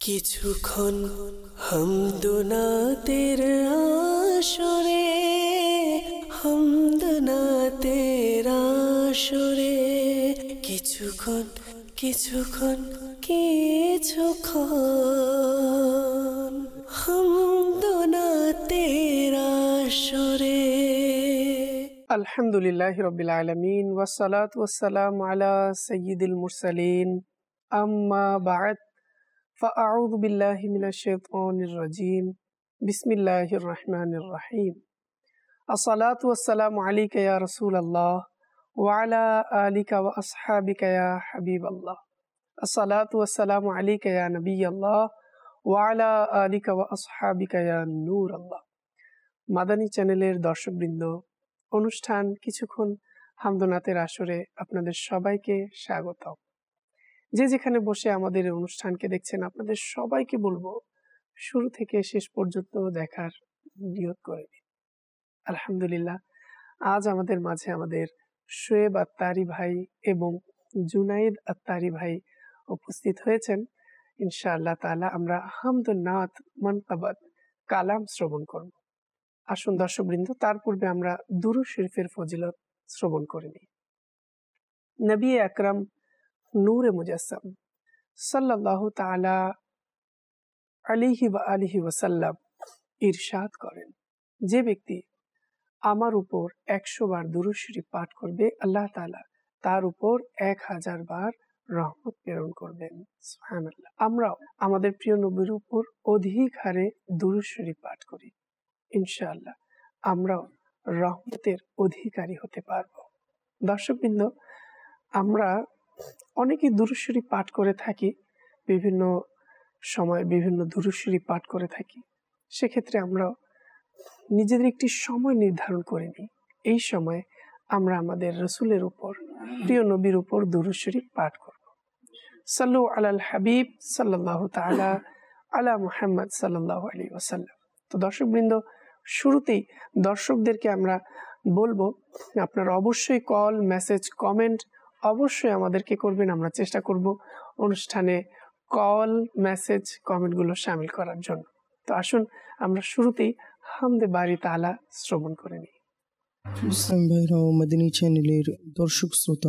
কিছুক্ষণ হামদনাতের আসরে, হামদনাতের আসরে, কিছুক্ষণ কিছুক্ষণ কিছুক্ষণ হামদনাতের আসরে। আলহামদুলিল্লাহি রাব্বিল আলামিন ওয়াসসালাতু ওয়াসসালামু আলা সাইয়্যিদিল মুরসালিন আম্মা বা'দ ফাআউযু বিল্লাহি মিনাশ শাইতানির রাজীম বিসমিল্লাহির রহমানির রহিম। আসসালাতু ওয়াসসালামু আলাইকা ইয়া রাসূলাল্লাহ ওয়া আলা আলিকা ওয়া আসহাবিকা ইয়া হাবিবাল্লাহ। আসসালাতু ওয়াসসালামু আলাইকা ইয়া নবিয়াল্লাহ ওয়া আলা আলিকা ওয়া আসহাবিকা ইয়া নূরাল্লাহ। মাদানী চ্যানেলের দর্শকবৃন্দ, অনুষ্ঠান কিছুক্ষণ হামদনাতের আসরে আপনাদের সবাইকে স্বাগতম। যে যেখানে বসে আমাদের এই অনুষ্ঠানকে দেখছেন, আপনাদের সবাইকে বলবো শুরু থেকে শেষ পর্যন্ত দেখার নিয়ত করে দিন। আলহামদুলিল্লাহ, আজ আমাদের মাঝে আমাদের শোয়েব আত্তারি ভাই এবং জুনাইদ আত্তারি ভাই উপস্থিত হয়েছেন। ইনশাআল্লাহ তাআলা আমরা হামদুন্নাত মানকাবাত কালাম শ্রবণ করব। আসুন দর্শকবৃন্দ, তার পূর্বে আমরা দুরূদ শরীফের ফজিলত শ্রবণ করে নিই। নবী আকরাম নূরে মুজাসসাম সাল্লাল্লাহু তাআলা আলাইহি ওয়া আলিহি ওয়াসাল্লাম ইরশাদ করেন, যে ব্যক্তি আমার উপর 100 বার দুরূদ শরীফ পাঠ করবে, আল্লাহ তাআলা তার উপর 1000 বার রহমত প্রেরণ করবেন। সুবহানাল্লাহ। আমরাও আমাদের প্রিয় নবীর উপর অধিক হারে দুরূদ শরীফ পাঠ করি, ইনশাআল্লাহ আমরাও রহমতের অধিকারী হতে পারবো। দর্শকবৃন্দ, আমরা অনেকেই দুরূদ শরীফ পাঠ করে থাকি, বিভিন্ন সময় বিভিন্ন দুরূদ শরীফ পাঠ করে থাকি। সেক্ষেত্রে আমরা নিজেদের একটি সময় নির্ধারণ করে নিই। এই সময়ে আমরা আমাদের রাসূলের উপর, প্রিয় নবীর উপর দুরূদ শরীফ পাঠ করব। সাল্লু আলাল হাবিব সাল্লাল্লাহু তাআলা আলা মুহাম্মদ সাল্লাল্লাহু আলাইহি ওয়াসাল্লাম। তো দর্শকবৃন্দ, শুরুতেই দর্শকদেরকে আমরা বলবো, আপনারা অবশ্যই কল, মেসেজ, কমেন্ট অবশ্যই আমাদেরকে করবেন। আমরা চেষ্টা করব অনুষ্ঠানে কল, মেসেজ, কমেন্টগুলো শামিল করার জন্য। তো আসুন আমরা শুরুতেই হামদে বারি তাআলা শ্রবণ করে নিই। ইসলাম ভাইরা ও মাদানী চ্যানেলের দর্শক শ্রোতা,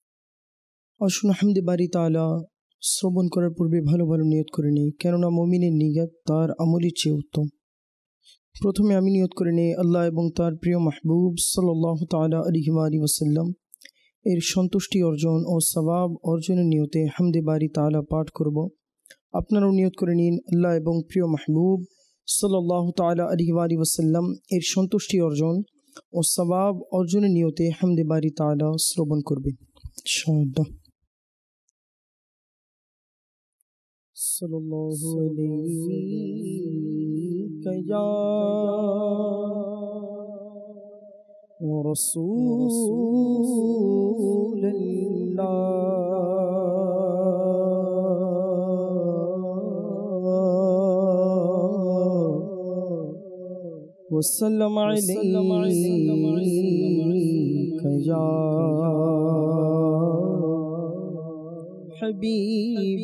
আসুন হামদে বারি তাআলা শ্রবণ করার পূর্বে ভালো ভালো নিয়ত করে নিই, কেননা মুমিনের নিয়ত তার আমলের চেয়ে উত্তম। প্রথমে আমি নিয়ত করে নিই আল্লাহ এবং তার প্রিয় মাহবুব সাল্লাল্লাহু তাআলা আলাইহি ওয়াসাল্লাম এর সন্তুষ্টি অর্জন ও সওয়াব অর্জনের নিয়তে হামদে বারি তাআলা পাঠ করব। আপনারাও নিয়ত করে নিন আল্লাহ এবং প্রিয় মাহবুব সাল্লাল্লাহু তাআলা আলাইহি ওয়াসাল্লাম এর সন্তুষ্টি অর্জন ও সওয়াব অর্জনের নিয়তে হামদে বারি তাআলা শ্রবণ করবেন ইনশাআল্লাহ। সাল্লাল্লাহু আলাইহি ইয়া রাসূলুল্লাহ وسلم عليك يا حبيب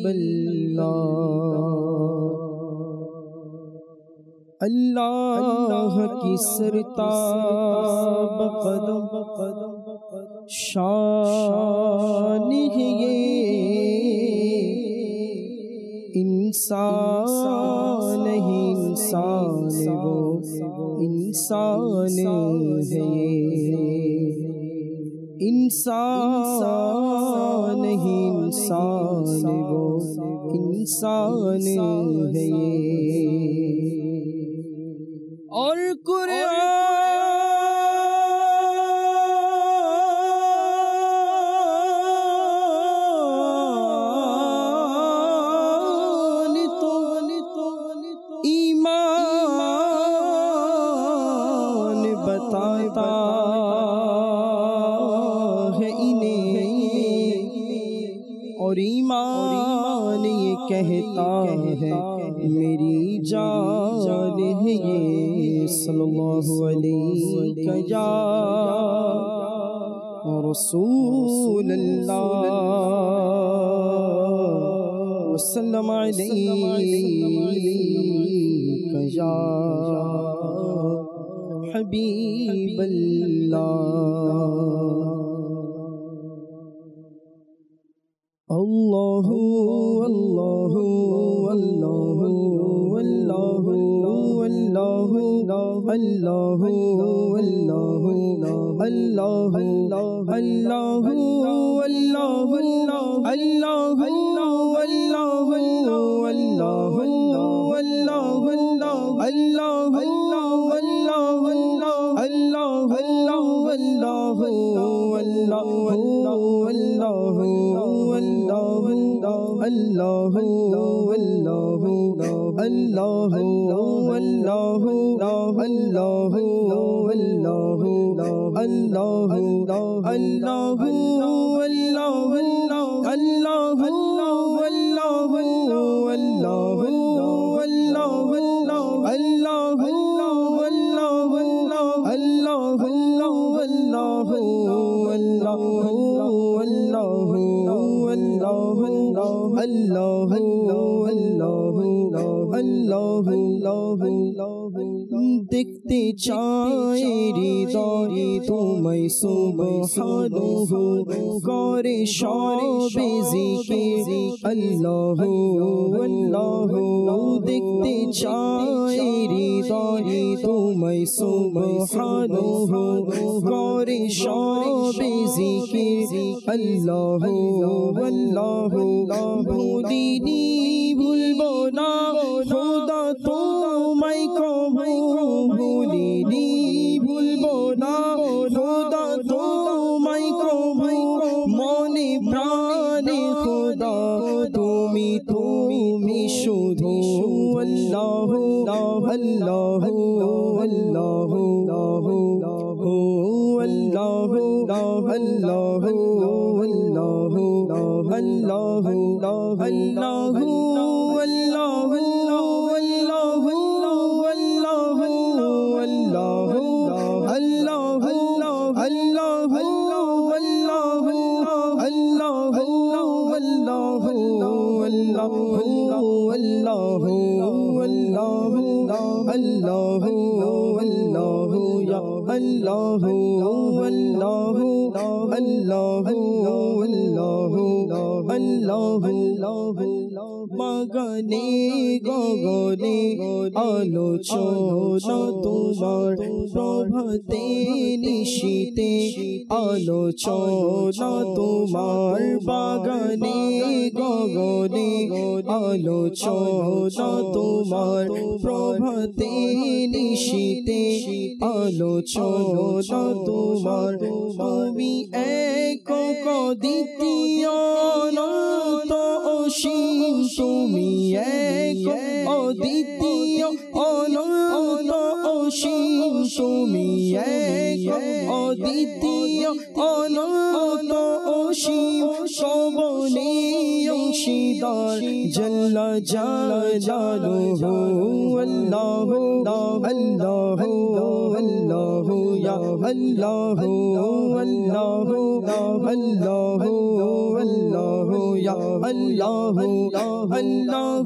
اللہ کی سرتاب قدم شان ہے یہ انسان نہیں انسان وہ انسان ہے انسان نہیں انسان وہ انسان ہے اور قرآن تو ایمان بتاتا ہے انہیں، اور ایمان یہ کہتا ہے میری جان ہے یہ۔ صلی اللہ علیہ یا رسول اللہ وسلم علیک یا حبیب اللہ اللہ اللہ اللہ اللہ اللہ اللہ اللہ اللہ دیکھتے چاہیے داری تمہیں سبحانہ کار شعب ذکر اللہ اللہ دیکھتے چاہیے داری تمہیں سبحانہ کار شعب ذکر اللہ اللہ بھولی نہیں بھولبو نا خدا تمہیں کو بھولی نہیں بھولبو نا خدا تمہیں کو من پران خدا تمہیں শুধু আল্লাহ আল্লাহ আল্লাহ আল্লাহ আল্লাহ বাগানে গগনে আলোচনা তোমার প্রভাতে নিশীতে আলোচনা তোমার বাগানে গগনে আলোচনা তোমার প্রভাতে নিশীতে আলোচনা তোমার তুমি এক দ্বিতীয় অনন্ত অসীম তুমি এক অদ্বিতীয় অনন্ত অসীম তুমি এক অদ্বিতীয় অনন্ত অসীম সবনে অংশীদার জাল্লা জালালুহু আল্লাহ আল্লাহ আল্লাহ ইয়া আল্লাহ আল্লাহ আল্লাহ আল্লাহ ইয়া আল্লাহ আল্লাহ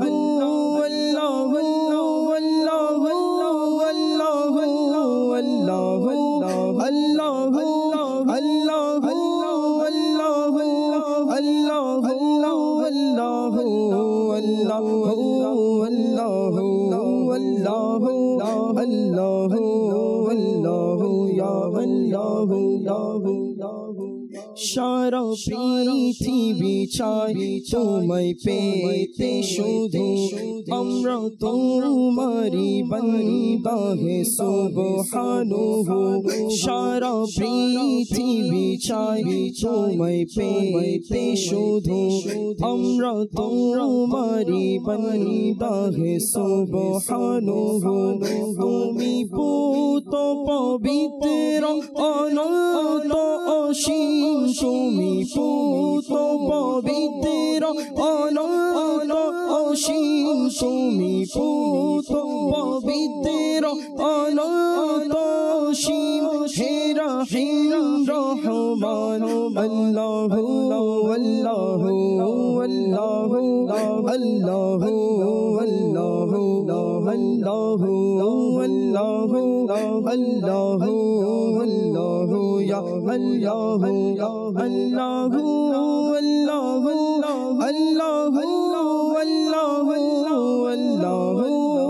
সারা পৃথিবী চাই তোমায় পেতে শুধু আমরা তোমারি বান্দা হে সুবহানাহু সারা পৃথিবী চাই তোমায় পেতে শুধু আমরা তোমারি বান্দা হে সুবহানাহু তুমি পুত পবিত্র অনন্ত অসীম তুমি পুত পবিত্র অনন্ত অসীম তুমি পুত পবিত্র অনন্ত অসীম হে রহিম রহমান আল্লাহু আল্লাহু আল্লাহু আল্লাহু আল্লাহু আল্লাহু আল্লাহু আল্লাহু আল্লাহু ইয়া আল্লাহু আল্লাহু আল্লাহু আল্লাহু আল্লাহু আল্লাহু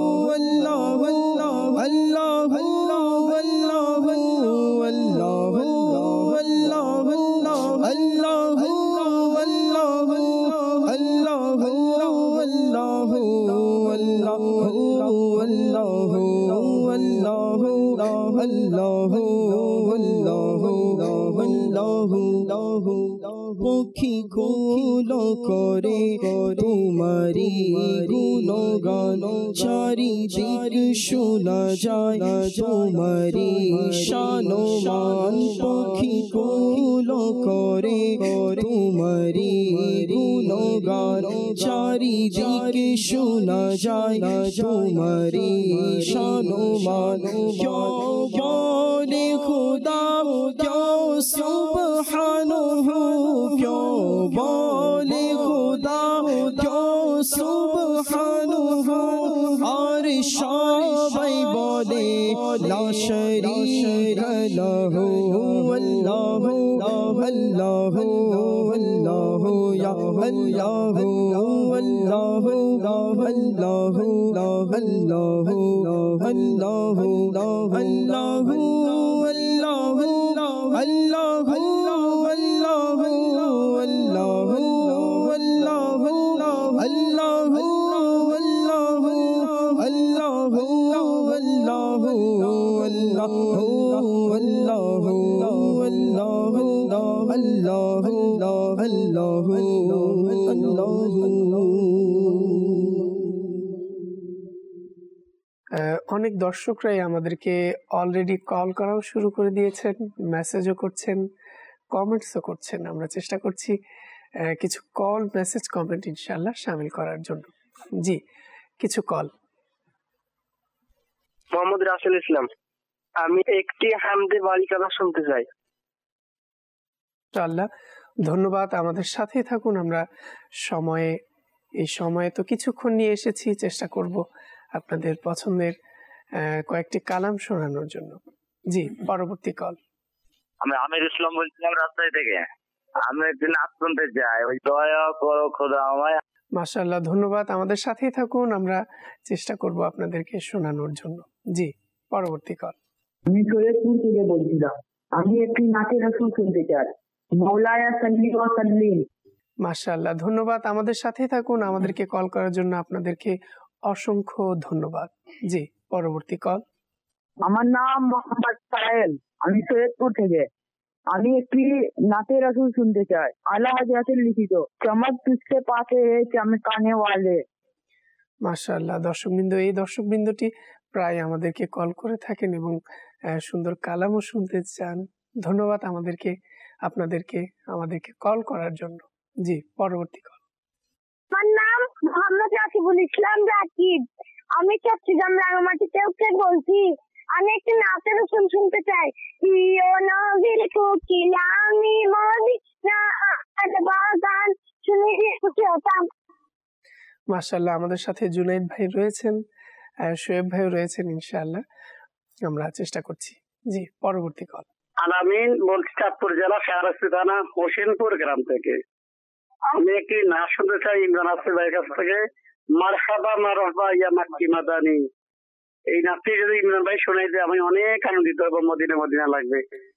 পক্ষী গুলো করে তোমারি গুণগান চারিদিক শোনা যায় তোমারি শানমান পক্ষী গুলো করে তোমারি গুণগান চারিদিক শোনা যায় তোমারি শানমান বলে খুদা সুবহানাহু বলে খুদা সুবহানাহু আর সবাই বলে লা শারীকা লাহু আল্লাহু আল্লাহু আল্লাহু ইয়া আল্লাহু আল্লাহু আল্লাহু আল্লাহু আল্লাহু আল্লাহু অনেক দর্শকরাই আমাদেরকে অলরেডি কল করাও শুরু করে দিয়েছেন, মেসেজও করছেন, কমেন্টসও করছেন। আমরা চেষ্টা করছি কিছু কল, মেসেজ, কমেন্ট ইনশাআল্লাহ শামিল করার জন্য। জি, কিছু কল। মোহাম্মদ রাসেল ইসলাম, আমি একটি হামদে বাড়ি কথা শুনতে চাই। ইনশাআল্লাহ, ধন্যবাদ। আমাদের সাথেই থাকুন। আমরা এই সময়ে তো কিছুক্ষণ নিয়ে এসেছি, চেষ্টা করব আপনাদের পছন্দের কয়েকটি কালাম শোনানোর জন্য। জি, পরবর্তী কল। আমি আমির ইসলাম বলছিলাম রাজশাহী থেকে। আমি একদিন নাচ শুনতে চাই, ওই দয়া করো খোদা আমায়। মাশাআল্লাহ, ধন্যবাদ। আমাদের সাথেই থাকুন, আমরা চেষ্টা করব আপনাদেরকে শোনানোর জন্য। জি, পরবর্তী কল। আমি সৈয়দপুর থেকে বলছিলাম, আমি একটি নাচের রাসূল শুনতে চাই। মাওলায়া সাল্লি ওয়া সাল্লিম। মাশাআল্লাহ, ধন্যবাদ। আমাদের সাথেই থাকুন, আমাদেরকে কল করার জন্য আপনাদেরকে অসংখ্য ধন্যবাদ। জি, পরবর্তী কল। আমার নাম মোহাম্মদ সাহেল, আমি সৈয়দপুর থেকে। আমি একটি নাচের রাসূল শুনতে চাই। আলা হযরতের লিখিত চমক তুঝসে পাতে হে চমকানে ওয়ালে। মাশাআল্লাহ, দর্শকবৃন্দ, এই দর্শকবৃন্দটি প্রায় আমাদেরকে কল করে থাকেন এবং সুন্দর কালামও শুনতে চান। ধন্যবাদ আমাদেরকে কল করার জন্য। জি, পরবর্তী কল। আমার নাম মোহাম্মদ রাকিবুল ইসলাম রাকিব, আমি চট্টগ্রাম রাঙামাটি থেকে বলছি। আমি একটি নাচের রাসূল শুনতে চাই। প্রিয় নবীর কোকিল আমি মদিনা বাগান শুনে খুশি হতাম। মাশাআল্লাহ, আমাদের সাথে জুনাইদ ভাই রয়েছেন, শোয়েব ভাই রয়েছেন। ইনশাআল্লাহ আমরা চেষ্টা করছি। জি, পরবর্তী কল। আলামিন বলছি, চাঁদপুর জেলা শাহরাস্তি থানা হোসেনপুর গ্রাম থেকে। আমি একটি নাচ শুনতে চাই ইমরান আসিফ ভাইয়ের কাছ থেকে, মারহাবা মারহাবা ইয়া মাক্কি মাদানি। এই নাচটি যদি ইমরান ভাই শোনাইতে আমি অনেক আনন্দিত হব, মদিনা মদিনা লাগবে।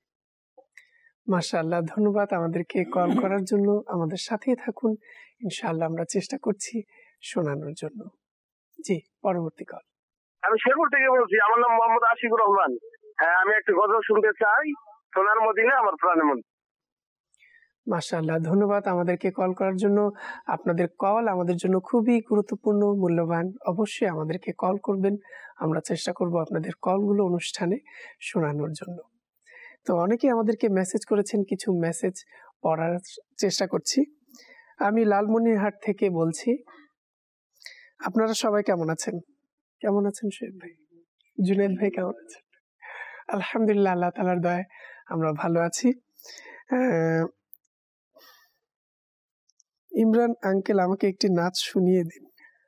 মাশাআল্লাহ, ধন্যবাদ আমাদেরকে কল করার জন্য। আমাদের সাথেই থাকুন, ইনশাআল্লাহ আমরা চেষ্টা করছি শোনানোর জন্য। জি, পরবর্তী কল। আমি শেরপুর থেকে বলছি, আমার নাম মোহাম্মদ আশিকুর রহমান। হ্যাঁ, আমি একটি গজল শুনতে চাই, সোনার মদিনা আমার প্রাণের মধ্যে। মাশাআল্লাহ, ধন্যবাদ আমাদেরকে কল করার জন্য। আপনাদের কল আমাদের জন্য খুবই গুরুত্বপূর্ণ, মূল্যবান। অবশ্যই আমাদেরকে কল করবেন, আমরা চেষ্টা করব আপনাদের কলগুলো অনুষ্ঠানে শোনানোর জন্য। তো অনেকেই আমাদেরকে মেসেজ করেছেন, কিছু মেসেজ পড়ার চেষ্টা করছি। আমি লালমনিরহাট থেকে বলছি। আপনারা সবাই কেমন আছেন? কেমন আছেন শোয়েব ভাই? জুনায়েদ ভাই কেমন আছেন? আলহামদুলিল্লাহ, আল্লাহ তাআলার দয়ায় আমরা ভালো আছি। ইমরান আঙ্কেল আমাকে একটি নাচ শুনিয়ে দিন।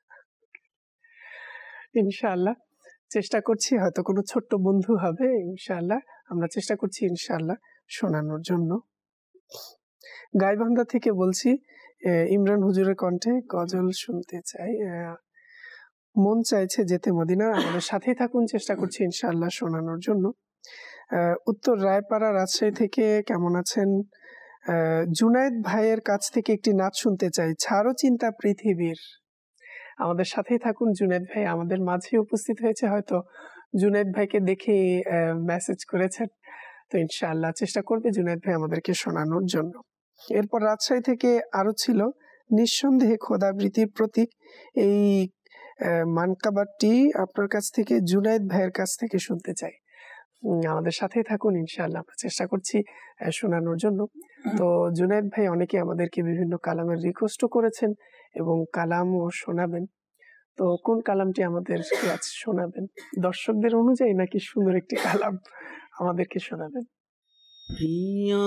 ইনশাআল্লাহ চেষ্টা করছি, হয়তো কোনো ছোট্ট বন্ধু হবে, ইনশাআল্লাহ আমরা চেষ্টা করছি ইনশাআল্লাহ শোনানোর জন্য। গাইবান্ধা থেকে বলছি, ইমরান হুজুরের কণ্ঠে গজল শুনতে চাই, মন চাইছে যেতে মদিনা। আমাদের সাথেই থাকুন, চেষ্টা করছি ইনশাআল্লাহ শোনানোর জন্য। উত্তর রায়পাড়া, রাজশাহী থেকে কেমন আছেন? জুনায়েদ ভাইয়ের কাছ থেকে একটি নাচ শুনতে চাই, ছাড়ো চিন্তা পৃথিবীর। আমাদের সাথেই থাকুন। জুনায়েদ ভাই আমাদের মাঝে উপস্থিত হয়েছে, হয়তো জুনায়েদ ভাইকে দেখে মেসেজ করেছেন, তো ইনশাআল্লাহ চেষ্টা করবে জুনায়েদ ভাই আমাদেরকে শোনানোর জন্য। এরপর রাজশাহী থেকে আরো ছিল, নিঃসন্দেহে খোদাবৃত্তির প্রতীক, এই মানকাবারটি আপনার কাছ থেকে, জুনায়েদ ভাইয়ের কাছ থেকে শুনতে চাই। আমাদের সাথেই থাকুন, ইনশাআল্লাহ আমরা চেষ্টা করছি শোনানোর জন্য। তো জুনায়েদ ভাই অনেকে আমাদেরকে বিভিন্ন কালামের রিকোয়েস্টও করেছেন এবং কালামও শোনাবেন। তো কোন কালামটি আমাদের আজ শোনাবেন? দর্শকদের অনুযায়ী নাকি সুন্দর একটি কালাম আমাদেরকে শোনাবেন? প্রিয়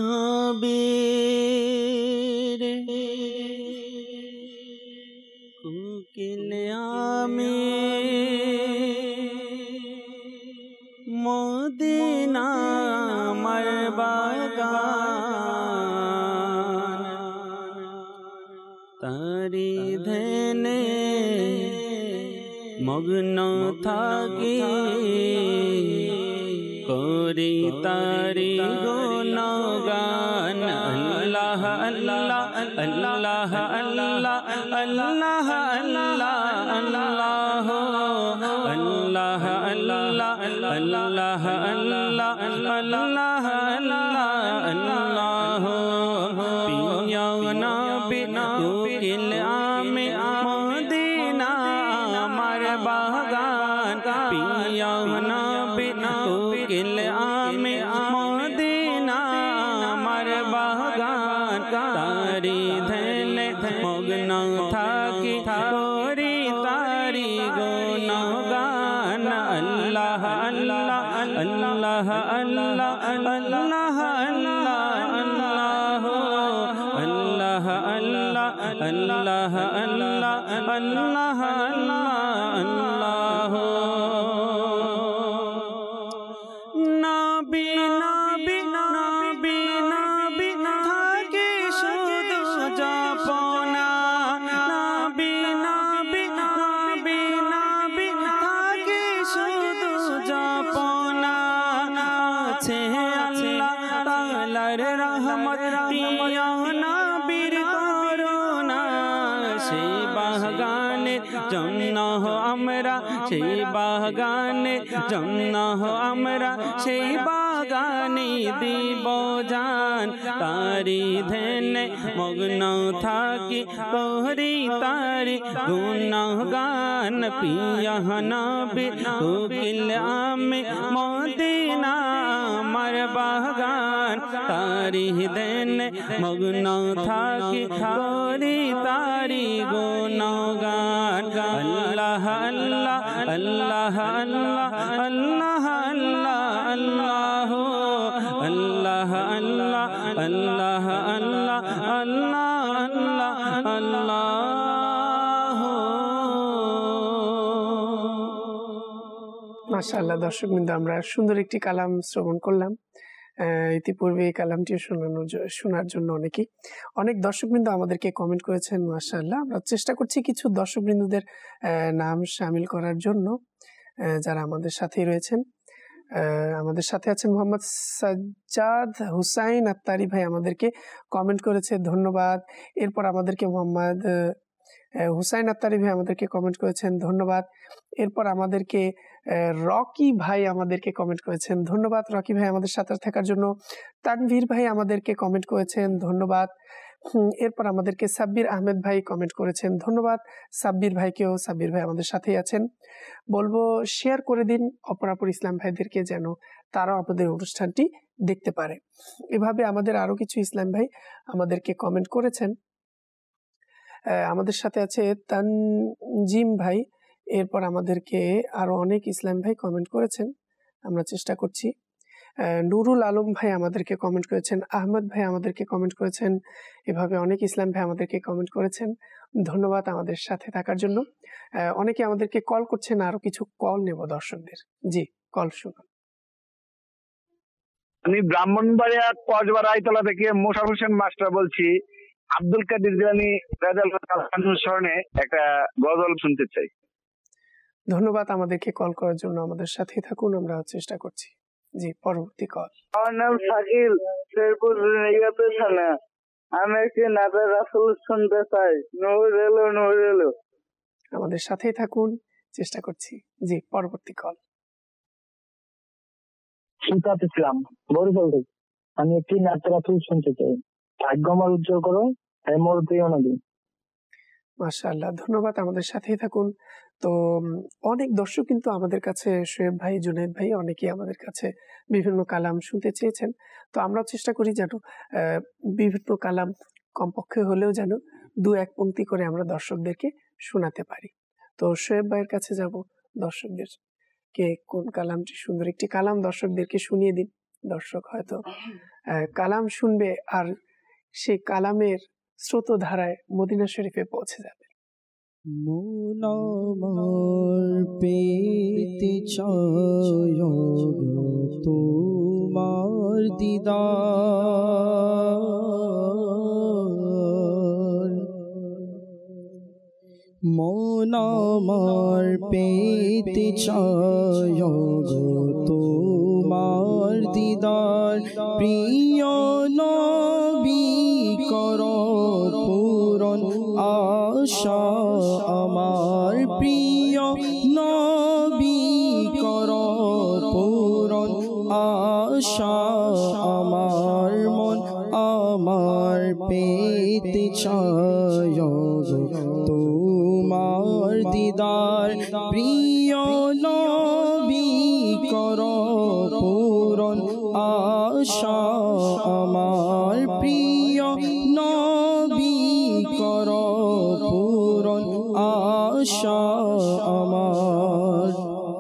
নবীর কুকিল আমি মদিনা আমার বাগান, তারি ধ্যানে মগ্ন থাকি, করি তারি গুণগান। আল্লাহ আল্লাহ আল্লাহ আল্লাহ আল্লাহ আল্লাহ আল্লাহ আল্লাহ আল্লাহ আল্লাহ আল্লাহ আল্লাহ আল্লাহ। প্রিয় নবী কুকিল আমি মদিনা আমার বাগান, প্রিয় নবী কুকিল আমি মদিনা আমার বাগান, তারি ধ্যানে মগ্ন থাকি, করি তারি গুণগান। আল্লাহ আল্লাহ আল্লাহ আল্লাহ আল্লাহ আল্লাহ আল্লাহ আল্লাহ আল্লাহ আল্লাহ আল্লাহ আল্লাহ। নবী নবী নবী নবী থাকে শুধু জপনা, নবী নবী নবী নবী থাকে শুধু জপনা। আছে আল্লাহ তাআলার রহমত, প্রিয় নবীর করুণা, সেই বাগানের জন্য আমরা, সেই বাগানের জন্য আমরা, সেই বাগানে দিব জান, তারি ধ্যানে মগ্ন থাকি, করি তারি গুণগান। প্রিয় নবী কুকিল আমি মদিনা আমার বাগান, তারি ধ্যানে মগ্ন থাকি, করি তারি গুণগান। আল্লাহ আল্লাহ আল্লাহ আল্লাহ আল্লাহ আল্লাহ আল্লাহ আল্লাহ আল্লাহ আল্লাহ আল্লাহ আল্লাহ আল্লাহ। মাশাআল্লাহ, দর্শকবৃন্দ আমরা সুন্দর একটি কালাম শ্রবণ করলাম। ইতিপূর্বে এই কালামটি শোনার জন্য অনেক দর্শকবৃন্দ আমাদেরকে কমেন্ট করেছেন। মাশাআল্লাহ, আমরা চেষ্টা করছি কিছু দর্শকবৃন্দদের নাম শামিল করার জন্য যারা আমাদের সাথেই রয়েছেন। আমাদের সাথে আছেন মোহাম্মদ সাজ্জাদ হুসাইন আত্তারি ভাই, আমাদেরকে কমেন্ট করেছে, ধন্যবাদ। এরপর আমাদেরকে মোহাম্মদ হুসাইন আত্তারি ভাই আমাদেরকে কমেন্ট করেছেন, ধন্যবাদ। এরপর আমাদেরকে রকি ভাই আমাদেরকে কমেন্ট করেছেন, ধন্যবাদ রকি ভাই আমাদের সাথে থাকার জন্য। তানভীর ভাই আমাদেরকে কমেন্ট করেছেন, ধন্যবাদ। এরপর আমাদেরকে সাব্বির আহমেদ ভাই কমেন্ট করেছেন, ধন্যবাদ সাব্বির ভাইকেও। সাব্বির ভাই আমাদের সাথেই আছেন। বলবো শেয়ার করে দিন অপরাপর ইসলাম ভাইদেরকে, যেন তারাও আমাদের অনুষ্ঠানটি দেখতে পারে। এভাবে আমাদের আরো কিছু ইসলাম ভাই আমাদেরকে কমেন্ট করেছেন। আমাদের সাথে আছে তানজিম ভাই, এরপর আমাদেরকে আরো অনেক ইসলাম ভাই কমেন্ট করেছেন, আমরা চেষ্টা করছি। নুরুল আলম ভাই আমাদেরকে কমেন্ট করেছেন, আহমদ ভাই আমাদেরকে কমেন্ট করেছেন, এভাবে অনেক ইসলাম ভাই আমাদেরকে কমেন্ট করেছেন। ধন্যবাদ আমাদের সাথে থাকার জন্য। অনেকে আমাদেরকে কল করছেন, আরো কিছু কল নেব দর্শকদের। জি, কল শুনুন। আমি ব্রাহ্মণবাড়িয়া কসবা রায়তলা থেকে মোশারফ হোসেন মাস্টার বলছি। আব্দুল কাদের জিলানী রাদিয়াল্লাহু আনহুর স্মরণে একটা গজল শুনতে চাই। ধন্যবাদ আমাদেরকে কল করার জন্য, আমাদের সাথেই থাকুন, আমরা চেষ্টা করছি। জি, পরবর্তী কল। আমার নাম শাকিল, শেরপুর রেগাতে থানা। আমি একটি নাতে রাসূল শুনতে চাই। নূর এলো নূর এলো। আমাদের সাথেই থাকুন, চেষ্টা করছি। জি, পরবর্তী কল। সুতাত ইসলাম, বরিশাল থেকে। আমি একটি নাতে রাসূল শুনতে চাই। ভাগ্য আমার উজ্জ্বল করো, হে মোর প্রিয় নবী। মাশাআল্লাহ, ধন্যবাদ, আমাদের সাথেই থাকুন। তো অনেক দর্শক কিন্তু আমাদের কাছে, শোয়েব ভাই, জুনায়েদ ভাই, অনেকেই আমাদের কাছে বিভিন্ন কালাম শুনতে চেয়েছেন। তো আমরা চেষ্টা করি যেন বিভিন্ন কালাম কমপক্ষে হলেও যেন 2-1 পংক্তি করে আমরা দর্শকদেরকে শোনাতে পারি। তো শোয়েব ভাইয়ের কাছে যাব, দর্শকদের কে কোন কালামটি সুন্দর একটি কালাম দর্শকদেরকে শুনিয়ে দিন। দর্শক হয়তো কালাম শুনবে আর সেই কালামের স্রোতধারায় মদিনা শরীফে পৌঁছে যাবে। মন আমার পেতে চায় তোমার দিদার, মন আমার পেতে চায় তোমার দিদার, প্রিয় নবী করো পূরণ আশা আমার, প্রিয় নবী করো পূরণ আশা আমার, মন আমার পেতে চায় তোমার দিদার, প্রিয় নবী করো পূরণ আশা আমার, প্রিয় নবী করো পূরণ আশা আমার।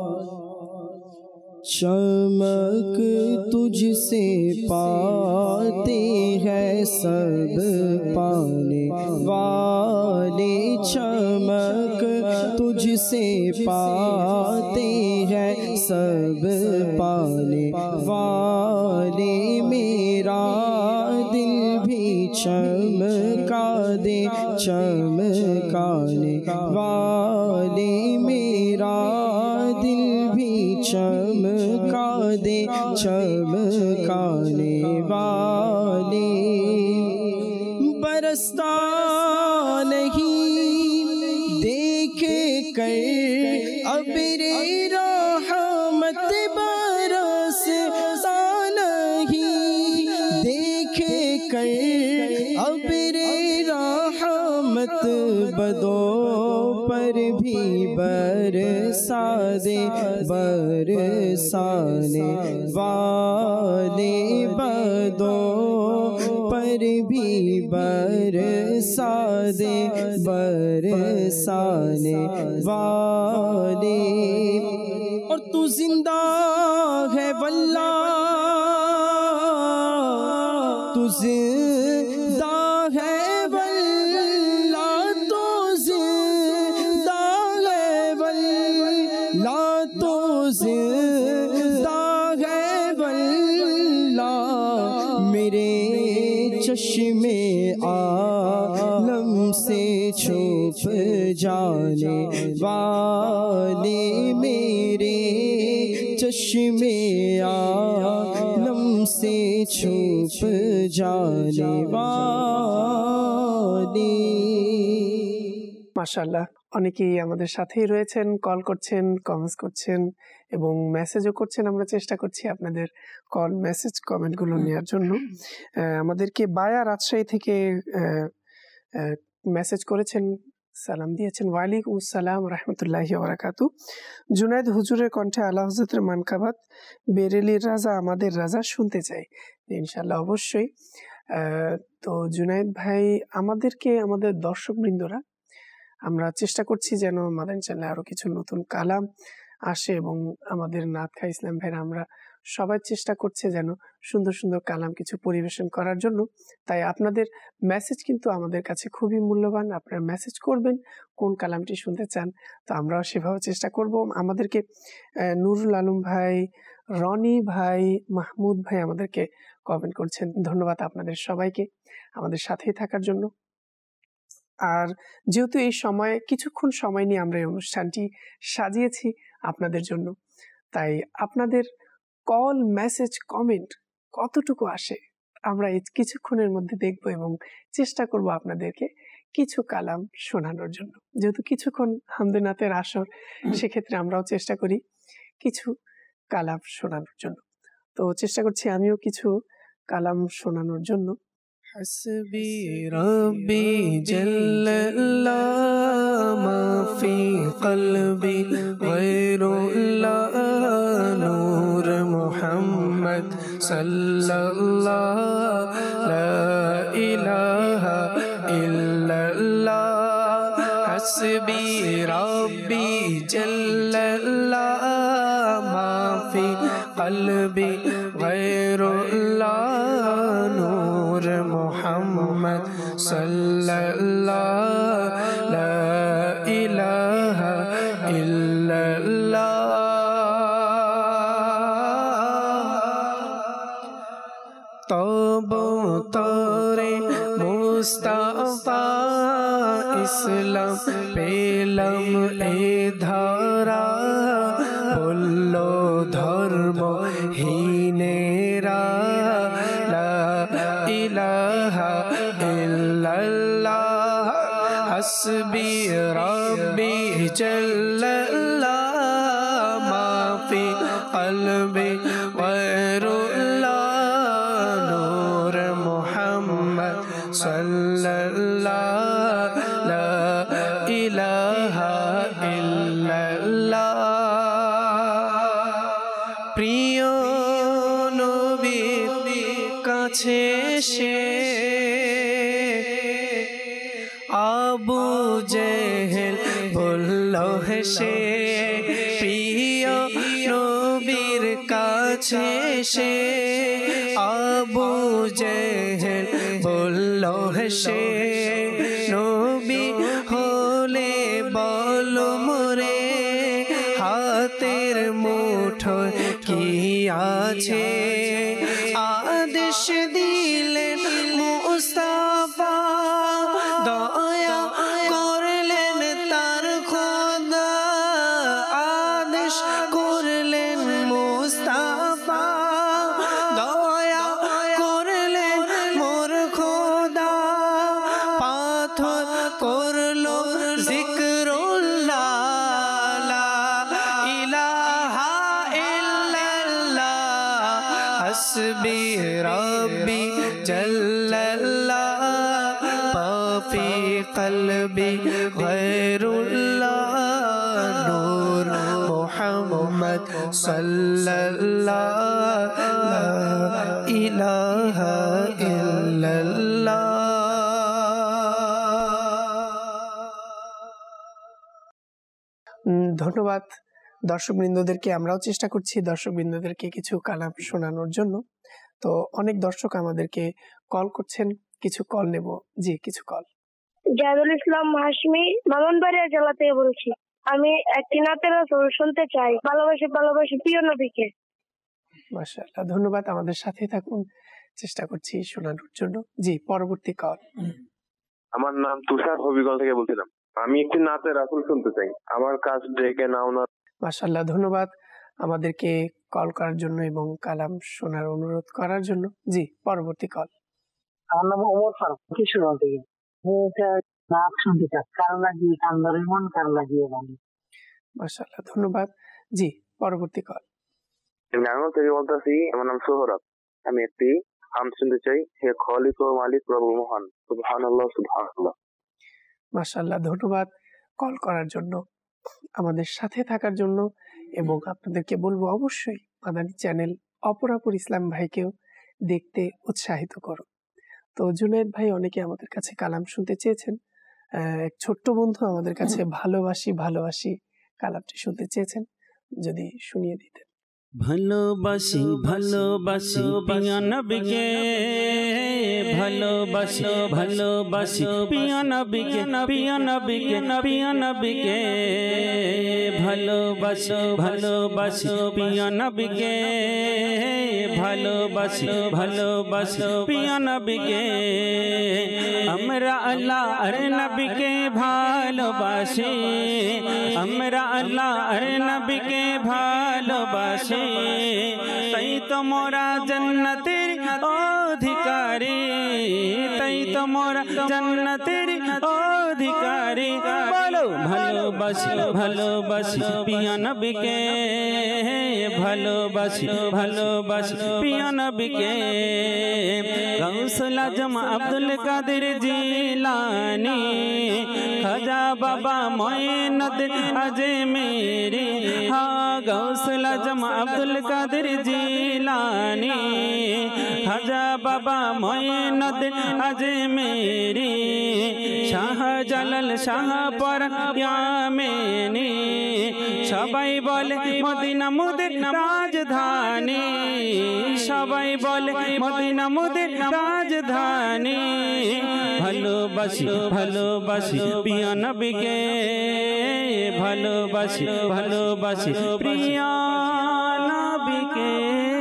चमक तुझसे पाते हैं सब पाने वाले, चमक तुझसे पाते हैं सब पाने वाले, मेरा दिल भी चमका दे चमकाने वाले, मेरा दिल भी चमका दे चमकाने वाले, बरसता नहीं देखे कर अबरे रहमत, बरसता नहीं देखे कर अबरे रहमत, बदो पर भी बरसा दे बरसाने वाले, बदो पर भी बरसा दे बरसाने वाले। और तू जिंदा है वल्लाह, तू जिंदा है वल्लाह, तू जिंदा है वल्लाह, तू जिंदा है वल्लाह, मेरे चश्मे आलम से छुप जाने वाले, मेरे चश्मे आलम से छुप जाने वाले। মাশাআল্লাহ, অনেকেই আমাদের সাথেই রয়েছেন, কল করছেন, কমেন্টস করছেন এবং মেসেজও করছেন। আমরা চেষ্টা করছি আপনাদের কল, মেসেজ, কমেন্টগুলো নেওয়ার জন্য। আমাদেরকে বায়া রাজশাহী থেকে মেসেজ করেছেন, সালাম দিয়েছেন। ওয়ালাইকুম আসসালাম রহমতুল্লাহি ওয়া বারাকাতু। জুনায়েদ হুজুরের কণ্ঠে আলা হযরতের মানকাবাত, বেরেলির রাজা আমাদের রাজা শুনতে চাই। ইনশাআল্লাহ, অবশ্যই। তো জুনায়েদ ভাই, আমাদের দর্শক বৃন্দরা আমরা চেষ্টা করছি যেন মাদানী চ্যানেলে আরো কিছু নতুন কালাম আসে, এবং আমাদের নাত খা ইসলাম ভাইরা আমরা সবাই চেষ্টা করছে যেন সুন্দর সুন্দর কালাম কিছু পরিবেশন করার জন্য। তাই আপনাদের মেসেজ কিন্তু আমাদের কাছে খুবই মূল্যবান। আপনারা মেসেজ করবেন কোন কালামটি শুনতে চান, তো আমরাও সেভাবে চেষ্টা করব। আমাদেরকে নুরুল আলম ভাই, রনি ভাই, মাহমুদ ভাই আমাদেরকে কমেন্ট করছেন। ধন্যবাদ আপনাদের সবাইকে আমাদের সাথেই থাকার জন্য। আর যেহেতু এই সময়ে কিছুক্ষণ সময় নিয়ে আমরা এই অনুষ্ঠানটি সাজিয়েছি আপনাদের জন্য, তাই আপনাদের কল, মেসেজ, কমেন্ট কতটুকু আসে আমরা এই কিছুক্ষণের মধ্যে দেখব এবং চেষ্টা করব আপনাদেরকে কিছু কালাম শোনানোর জন্য। যেহেতু কিছুক্ষণ হামদুনাতের আসর, সেক্ষেত্রে আমরাও চেষ্টা করি কিছু কালাম শোনানোর জন্য। তো চেষ্টা করছি আমিও কিছু কালাম শোনানোর জন্য। حسبي ربي جل الله ما في قلبي غير الله نور محمد صلى الله لا إله إلا الله حسبي ربي جل الله ما في قلبي غير الله نور محمد صلى الله لا إله إلا الله तब तोरे मुस्ताफा इस्लाम पेलम ए धारा बोलो धर्म हीनेरा ला इलाहा इल्लल्लाह हस्बी रब्बी जल्लल्लाह मा फी क़ल्बी गैरुल्लाह नूर मुहम्मद सल्लल्लाह ला इलाहा इल्लल्लाह प्रिय नबीर কাছে সে আবু জেহেল বলল হেসে, প্রিয় নবীর কাছে সে আবু জেহেল বলল হেসে, নবী হলে বল মোরে হাতের মুঠোয় কি আছে, আদেশ দিলেন মুস্তাফা দয়া করলেন তার খোদা, আদেশ করলেন মুস্তাফা দয়া করলেন মোর খোদা, পাথর করলো জিকরুল্লাহ লা ইলাহা ইল্লাল্লাহ हस्बी रब्बी जल्लल्लाह पाफी क़ल्बी गैरुल्लाह नूर मुहम्मद सल्लल्लाह ला इलाहा इल्लल्लाह। ধন্যবাদ দর্শকবৃন্দদেরকে। আমরাও চেষ্টা করছি দর্শকবৃন্দদেরকে কিছু কালাম শোনানোর জন্য। তো অনেক দর্শক আমাদেরকে কল করছেন, কিছু কল নেব। জি, কিছু কল। জাহিদুল ইসলাম হাশমি, ব্রাহ্মণবাড়িয়া জেলা থেকে বলছি। আমি একটি নাতের রাসূল শুনতে চাই। ভালোবাসি ভালোবাসি প্রিয় নবীকে। মাশাআল্লাহ, ধন্যবাদ। আমাদের সাথে থাকুন, চেষ্টা করছি শোনানোর জন্য। জি, পরবর্তী কল। আমার নাম তুষার, হবিগঞ্জ থেকে বলছিলাম। আমি একটি নাতের রাসূল শুনতে চাই, আমার কাজ ডেকে নাও না। মাশাআল্লাহ, ধন্যবাদ আমাদেরকে কল করার জন্য এবং কালাম শোনার অনুরোধ করার জন্য। জি, পরবর্তী কল। আমার নাম ওমর ফারুক, কিশোরগঞ্জ থেকে। নাচ শুনতে চাই, কারো লাগিয়ে কান্দরে মন, কারো লাগিয়ে গান। মাশাআল্লাহ, ধন্যবাদ। জি, পরবর্তী কল। নারায়ণ থেকে বলতেছি, আমার নাম সোহরাব। আমি একটি গান শুনতে চাই, হে খলিক ও মালিক প্রভু মহান, সুবহানাল্লাহ সুবহানাল্লাহ। মাশাআল্লাহ, ধন্যবাদ কল করার জন্য, আমাদের সাথে থাকার জন্য। এবং আপনাদেরকে বলবো অবশ্যই মাদানী চ্যানেল অপরাপর ইসলাম ভাইকেও দেখতে উৎসাহিত করুন। তো জুনায়েদ ভাই, অনেকে আমাদের কাছে কালাম শুনতে চেয়েছেন। এক ছোট্ট বন্ধু আমাদের কাছে ভালোবাসি ভালোবাসি কালামটি শুনতে চেয়েছেন, যদি শুনিয়ে দিতেন। ভালোবাসি ভালোবাসি পিয়া নবীকে, ভালোবাসি ভালোবাসি পিয়া নবীকে, পিয়া নবীকে, পিয়া নবীকে, ভালোবাসি ভালোবাসি পিয়া নবীকে, ভালোবাসি ভালোবাসি পিয়া নবীকে। আমরা আল্লাহর নবীকে ভালোবাসি, আমরা আল্লাহর নবীকে ভালোবাসি, তাই তোমরা জান্নাতের অধিকারী, তাই তোমরা জান্নাতের অধিকারী। বলো ভালোবাসি ভালোবাসি পিয়া নবীকে, ভালোবাসি ভালোবাসি পিয়া নবীকে। গাউসুল আজম আব্দুল কাদের জিলানী, খাজা বাবা মঈনুদ্দিন আজমেরি, হ্যাঁ গাউসুল আজম আব্দুল কাদের জিলানী, খাজা বাবা মঈনুদ্দিন আজমেরি, শাহজালাল শাহপর ইয়ামেনি, সবাই বলে মদিনা মোদের রাজধানী, সবাই বলে মদিনা মোদের রাজধানী। ভালোবাসি ভালোবাসি পিয়া নবীকে, ভালোবাসি ভালোবাসি প্রিয়া নবীকে।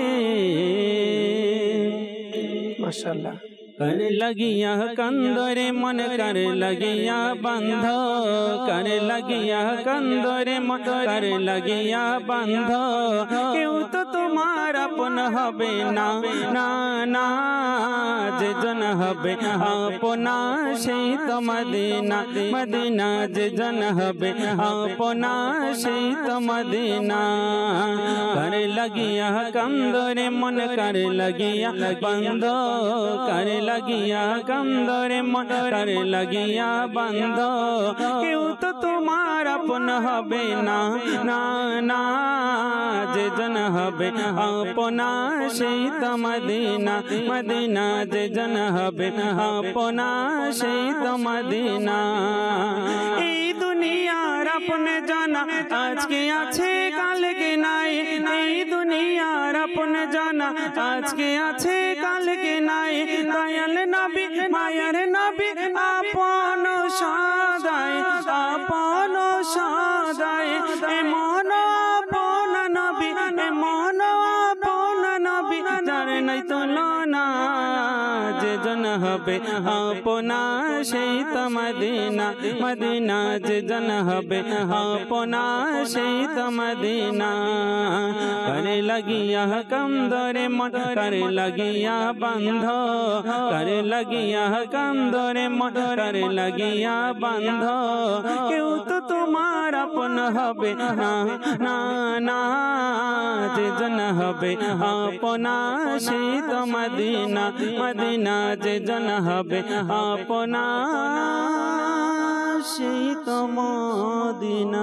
মাশাআল্লাহ। कर लगिया कंदोरे मन कर लगिया बंध, कर लगिया कंदोरे मन कर लगिया बंध। क्यों तो तुम्हारा अपन हबे ना ना ना, जे जन हबे अपना से तो मदीना, मदीना जे जन हबे अपना से तो मदीना। कर लगिया कंदोरे मन कर लगिया बंध, कर लगिया कंदरे मन कर लगिया बंध। क्यों तो तुम्हारा अपन हबे ना ना ना, जे जन हबे अपना से तो मदीना, मदीना जे जन हबे अपना से तो मदीना। এই দুনিয়ার আপনে জানা আজকে আছে কালকে নাই, এই দুনিয়ার আপনে জানা আজকে আছে কালকে নাই। দয়াল নবী মায়ার নবী আপন সদায়, আপন সদায় এমন আপন নবী, এমন আপন নবী যার নাই তুলনা। যে জন হবে আপনা সেই তো মদিনা, মদিনা যে জন হবে আপনা সেই তো মদিনা। করে লাগিয়া कंदरे मन कर लगिया बंध, कर लगिया कंदरे मन कर लगिया बंध। क्यों तो तुम्हारा अपन हबे ना ना ना, जे जन हबे अपना से तो मदीना, मदीना जे जन हबे अपना से तो मदीना।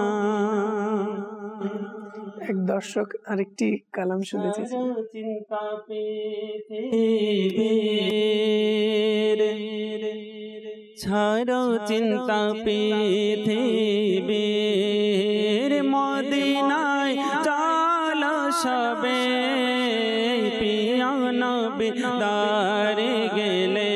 এক দর্শক আরেকটি কালাম শুনেছে। চিন্তা পেতে ছাড়ো চিন্তা পেতে মদিনায় চলো সবে, পিয়া নবী দারে গেলে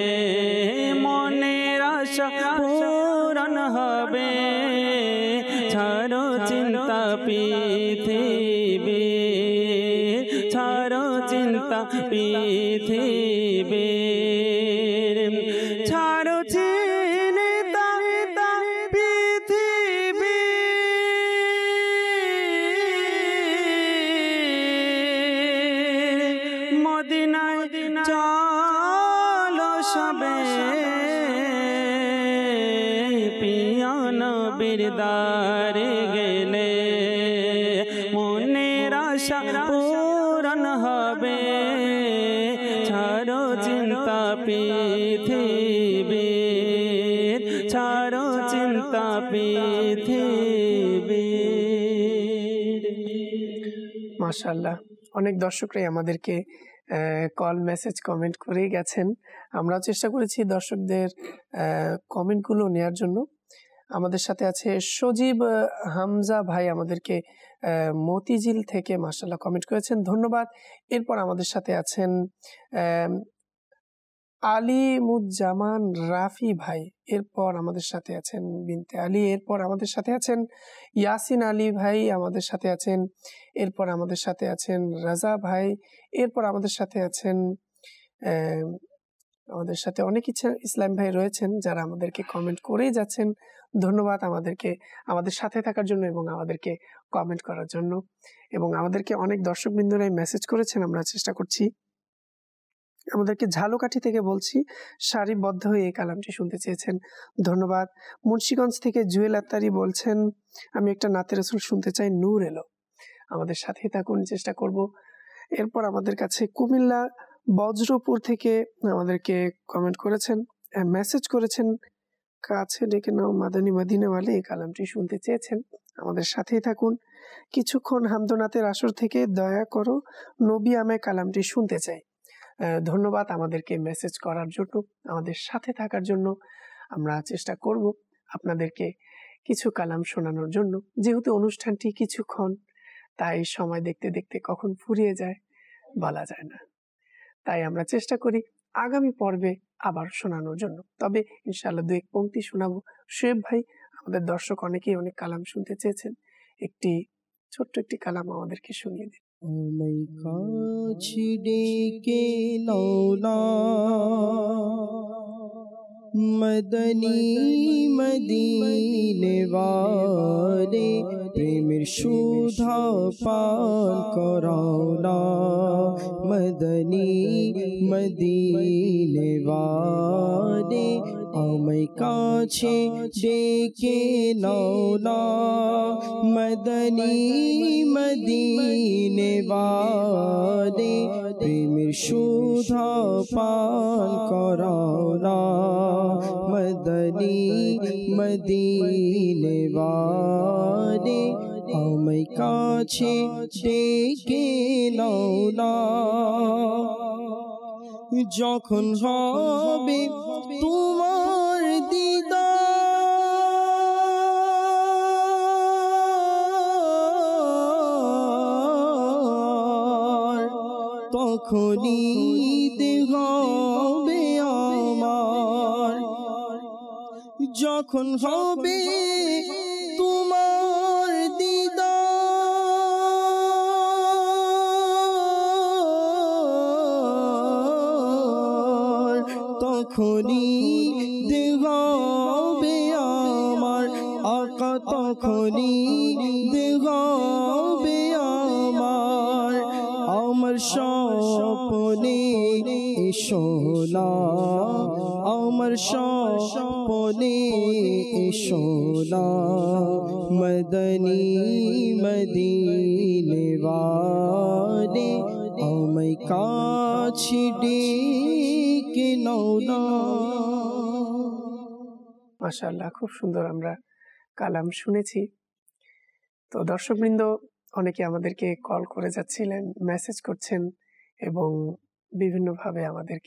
মনের আশা পূরণ হবে। ছাড়ো চিন্তা পৃথিবী, ছাড়ো চিন্তা পৃথিবী, ছাড়ো চিন্তা পৃথিবী। মদিনায় চলো সবে, পিয়া নবীর দারে গেলে মনের আশা পূরণ হবে। ছাড়ো চিন্তা পৃথিবী, ছাড়ো চিন্তা পৃথিবী। মাশাআল্লাহ, অনেক দর্শকরাই আমাদেরকে কল মেসেজ কমেন্ট করেই গেছেন। আমরা চেষ্টা করেছি দর্শকদের কমেন্টগুলো নেওয়ার জন্য। আমাদের সাথে আছে সজীব হামজা ভাই, আমাদেরকে মতিঝিল থেকে মাশাআল্লাহ কমেন্ট করেছেন, ধন্যবাদ। এরপর আমাদের সাথে আছেন আলিমুজ্জামান রাফি ভাই, এরপর আমাদের সাথে আছেন বিনতে আলী, এরপর আমাদের সাথে আছেন ইয়াসিন আলী ভাই, আমাদের সাথে আছেন, এরপর আমাদের সাথে আছেন রাজা ভাই, এরপর আমাদের সাথে আছেন আমাদের সাথে অনেক ইসলাম ভাই রয়েছেন যারা আমাদেরকে কমেন্ট করেই যাচ্ছেন। ধন্যবাদ আমাদের সাথে থাকার জন্য এবং আমাদেরকে কমেন্ট করার জন্য। এবং আমাদেরকে অনেক দর্শকবৃন্দরাই মেসেজ করেছেন, আমরা চেষ্টা করছি। আমাদেরকে ঝালকাঠি থেকে বলছি সারিবদ্ধ হয়ে এই কালামটি শুনতে চেয়েছেন, ধন্যবাদ। মুন্সিগঞ্জ থেকে জুয়েল আত্তারি বলছেন আমি একটা নাতে রাসূল শুনতে চাই, নূর এলো। আমাদের সাথেই থাকুন, চেষ্টা করব। এরপর আমাদের কাছে কুমিল্লা বজ্রপুর থেকে আমাদেরকে কমেন্ট করেছেন, মেসেজ করেছেন, কাছে ডেকে নাও মাদানী মদিনাওয়ালি, এই কালামটি শুনতে চেয়েছেন। আমাদের সাথেই থাকুন কিছুক্ষণ। হামদনাতের আসর থেকে দয়া করো নবী আমায় কালামটি শুনতে চাই। ধন্যবাদ আমাদেরকে মেসেজ করার জন্য, আমাদের সাথে থাকার জন্য। আমরা চেষ্টা করব আপনাদেরকে কিছু কালাম শোনানোর জন্য। যেহেতু অনুষ্ঠানটি কিছুক্ষণ, তাই সময় দেখতে দেখতে কখন ফুরিয়ে যায় বলা যায় না, তাই আমরা চেষ্টা করি আগামী পর্বে আবার শোনানোর জন্য। তবে ইনশাআল্লাহ 2-1 পংক্তি শোনাবো। শোয়েব ভাই, আমাদের দর্শক অনেকেই অনেক কালাম শুনতে চেয়েছেন, ছোট্ট একটি কালাম আমাদেরকে শুনিয়ে দিন। আমায় কাছে ডেকে নাও না মদনী মদিনে ওয়ালে, প্রেমের সুধা পান করাও না মদনী মদিনে ওয়ালে। আমায় কাছে ডেকে নাও না মদনী মদিনে ওয়ালে, প্রেমের সুধা পান করাও না মদনী মদিনে ওয়ালে। আমায় কাছে ডেকে নাও না, যখন হবে তোমার দিদার, তখনই হবে আমার। যখন হবে তোমার দিদার, তখনই হবে আমার আকা, তখনই হবে আমার। আমার স্বপ্নে এসো না, আমার স্বপ্নে এসো না মদনী মদিনে ওয়ালে। আমায় কাছে ডেকে নাও না। মাশাআল্লাহ, খুব সুন্দর আমরা কালাম শুনেছি। তো দর্শকবৃন্দ অনেকে আমাদেরকে কল করে যাচ্ছিলেন, মেসেজ করছেন এবং বিভিন্নভাবে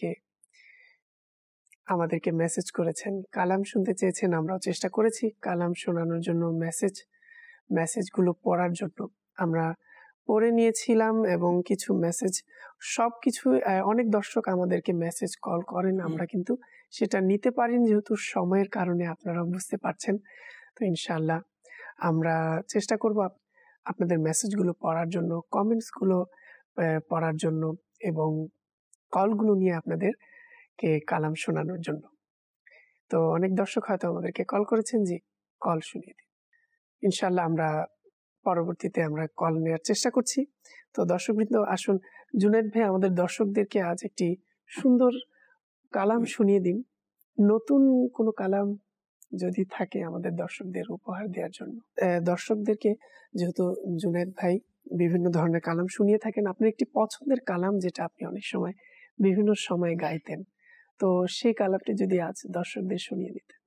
আমাদেরকে মেসেজ করেছেন, কালাম শুনতে চেয়েছেন। আমরাও চেষ্টা করেছি কালাম শোনানোর জন্য, মেসেজগুলো পড়ার জন্য। আমরা পড়ে নিয়েছিলাম এবং কিছু মেসেজ, সবকিছু অনেক দর্শক আমাদেরকে মেসেজ কল করেন, আমরা কিন্তু সেটা নিতে পারিনি যেহেতু সময়ের কারণে, আপনারা বুঝতে পারছেন। তো ইনশাআল্লাহ আমরা চেষ্টা করব আপনাদের মেসেজগুলো পড়ার জন্য, কমেন্টসগুলো পড়ার জন্য এবং কলগুলো নিয়ে আপনাদেরকে কালাম শোনানোর জন্য। তো অনেক দর্শক হয়তো আমাদেরকে কল করেছেন, জি কল শুনিয়ে দিন। ইনশাআল্লাহ আমরা পরবর্তীতে আমরা কল নেওয়ার চেষ্টা করছি। তো দর্শকবৃন্দ আসুন, জুনায়েদ ভাই আমাদের দর্শকদেরকে আজ একটি সুন্দর কালাম শুনিয়ে দিন। নতুন কোনো কালাম যদি থাকে আমাদের দর্শকদের উপহার দেওয়ার জন্য। দর্শকদেরকে যেহেতু জুনায়েদ ভাই বিভিন্ন ধরনের কালাম শুনিয়ে থাকেন, আপনার একটি পছন্দের কালাম যেটা আপনি অনেক সময় বিভিন্ন সময়ে গাইতেন, তো সেই কালামটি যদি আজ দর্শকদের শুনিয়ে দিতেন।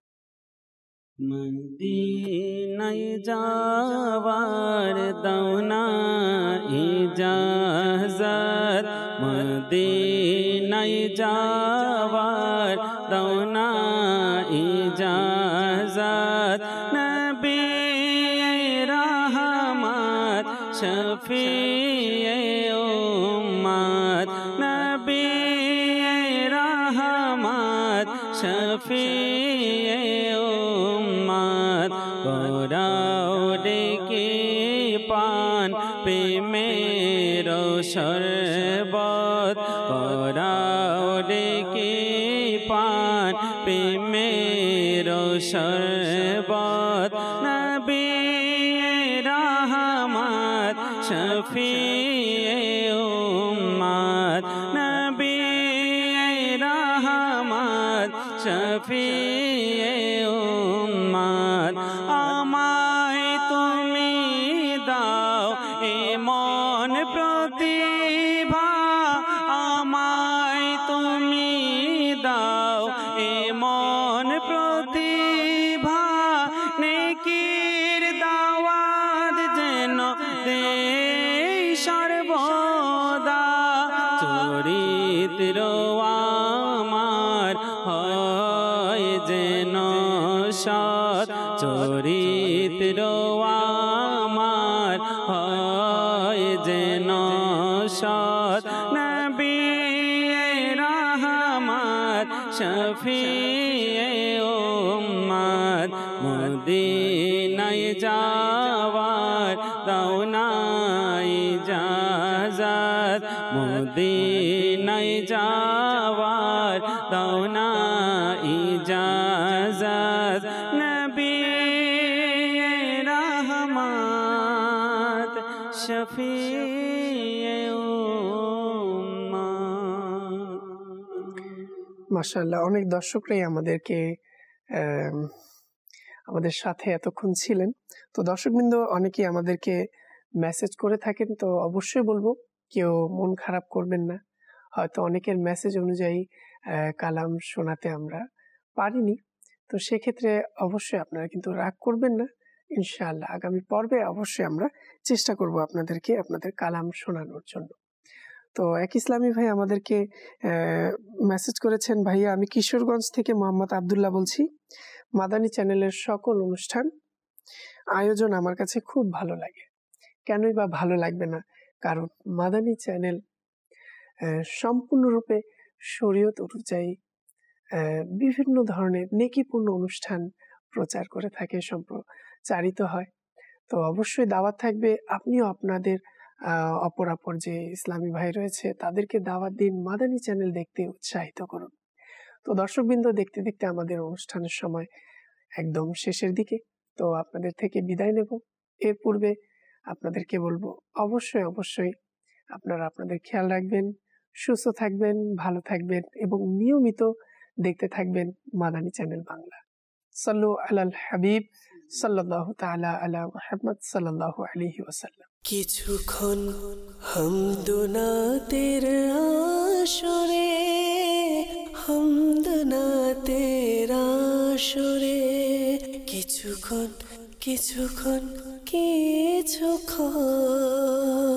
মদিনায় যাওয়ার দাও না ইজাজত, মদিনায় যাওয়ার রওনা ইজাজত নবী রহমত শফিয়ে উম্মত নবী রহমত শফিয়ে উম্মত কোরাও ডেকে পান পে মেরো শরবত কোরাও ডেকে পান পে মেরো শরবত নবী রহমত শফিয়ে উম্মত নবী রহমত শফিয়ে উম্মত আমায় তুমি দাও এমন প্রতিভা আমায় তুমি দাও এমন প্রতিভা নেকির দাওয়াত যেন দেই সর্বদা চরিত্র আমার হয় যেন সৎ চরিত্র আমার হয় যেন সৎ নবী রহমত শফিয়ে উম্মত মদিনায় যাওয়ার দাও না ইজাজত মদিনায় যাওয়ার দাও না ইজাজত নবী রহমত শফিয়ে উম্মত। মাশাআল্লাহ, অনেক দর্শকরাই আমাদের সাথে এতক্ষণ ছিলেন। তো দর্শকবৃন্দ অনেকেই আমাদেরকে মেসেজ করে থাকেন, তো অবশ্যই বলবো কেউ মন খারাপ করবেন না। হয়তো অনেকের মেসেজ অনুযায়ী কালাম শোনাতে আমরা পারিনি, তো সেক্ষেত্রে অবশ্যই আপনারা কিন্তু রাগ করবেন না। ইনশাআল্লাহ আগামী পর্বে অবশ্যই আমরা চেষ্টা করব আপনাদেরকে আপনাদের কালাম শোনানোর জন্য। তো এক ইসলামী ভাই আমাদেরকে মেসেজ করেছেন, ভাইয়া আমি কিশোরগঞ্জ থেকে মোহাম্মদ আবদুল্লাহ বলছি। মাদানী চ্যানেলের সকল অনুষ্ঠান আয়োজন আমার কাছে খুব ভালো লাগে। কেনই বা ভালো লাগবে না, কারণ মাদানী চ্যানেল সম্পূর্ণরূপে শরীয়ত অনুযায়ী বিভিন্ন ধরনের নেকিপূর্ণ অনুষ্ঠান প্রচার করে থাকে, সম্প্রচারিত হয়। তো অবশ্যই দাওয়াত থাকবে, আপনিও আপনাদের অপর যে ইসলামী ভাই রয়েছে তাদেরকে দাওয়াত দিন, মাদানী চ্যানেল দেখতে উৎসাহিত করুন। তো দর্শকবৃন্দ, দেখতে দেখতে আমাদের অনুষ্ঠানের সময় একদম শেষের দিকে, তো আপনাদের থেকে বিদায় নেব। এর পূর্বে আপনাদেরকে বলবো অবশ্যই আপনারা আপনাদের খেয়াল রাখবেন, সুস্থ থাকবেন, ভালো থাকবেন এবং নিয়মিত দেখতে থাকবেন মাদানী চ্যানেল বাংলা। সাল্লু আলাল হাবিব সাল্লাল্লাহু তাআলা আলা মুহাম্মদ সাল্লাল্লাহু আলাইহি ওয়াসাল্লাম। কিছুক্ষণ হামদুনাতের আসরে হামদুনাতের আসরে কিছুক্ষণ